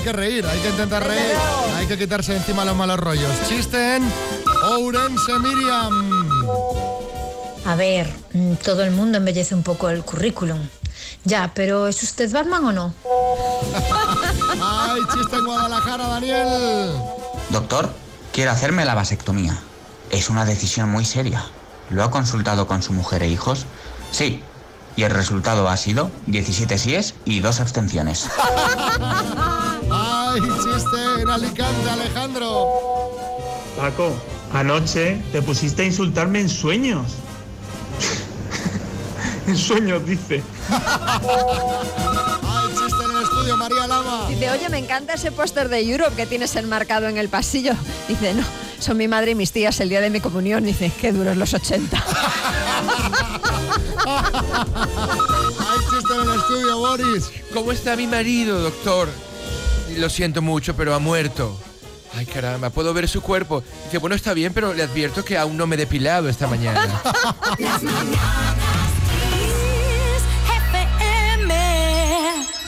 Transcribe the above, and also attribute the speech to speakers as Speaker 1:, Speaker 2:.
Speaker 1: que reír, hay que intentar reír, hay que quitarse encima los malos rollos. Chiste en Ourense, Miriam.
Speaker 2: A ver, todo el mundo embellece un poco el currículum. Ya, pero ¿es usted Batman o no?
Speaker 1: ¡Ay, chiste en Guadalajara, Daniel!
Speaker 3: Doctor, quiero hacerme la vasectomía. Es una decisión muy seria. ¿Lo ha consultado con su mujer e hijos? Sí. Y el resultado ha sido 17 síes y 2 abstenciones.
Speaker 1: ¡Ay, chiste en Alicante, Alejandro!
Speaker 4: Paco, anoche te pusiste a insultarme en sueños. En sueños, dice.
Speaker 1: ¡Ay, chiste en el estudio, María Lama!
Speaker 5: Dice, oye, me encanta ese póster de Europe que tienes enmarcado en el pasillo. Dice, no, son mi madre y mis tías el día de mi comunión. Dice, qué duros los 80.
Speaker 1: ¡Ay, chiste en el estudio, Boris!
Speaker 6: ¿Cómo está mi marido, doctor? Lo siento mucho, pero ha muerto. Ay, caramba, puedo ver su cuerpo. Dice, bueno, está bien, pero le advierto que aún no me he depilado esta mañana.